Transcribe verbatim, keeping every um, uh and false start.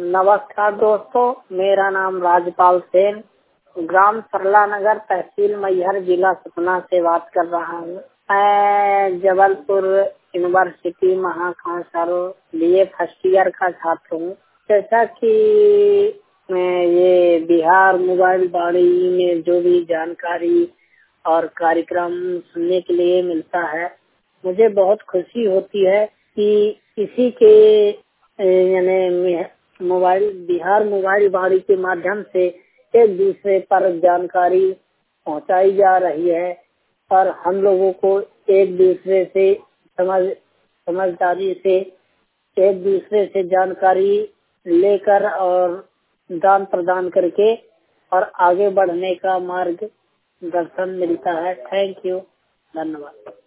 नमस्कार दोस्तों, मेरा नाम राजपाल सेन, ग्राम सरला नगर, तहसील मैहर, जिला सतना से बात कर रहा हूँ। मैं जबलपुर यूनिवर्सिटी महाकांसर बीए फर्स्ट ईयर का छात्र हूँ। जैसा कि मैं ये बिहार मोबाइल वाणी में जो भी जानकारी और कार्यक्रम सुनने के लिए मिलता है, मुझे बहुत खुशी होती है कि इसी के यानी मोबाइल बिहार मोबाइल वाणी के माध्यम से एक दूसरे पर जानकारी पहुंचाई जा रही है और हम लोगों को एक दूसरे से समझ समझदारी से एक दूसरे से जानकारी लेकर और दान प्रदान करके और आगे बढ़ने का मार्ग दर्शन मिलता है। थैंक यू, धन्यवाद।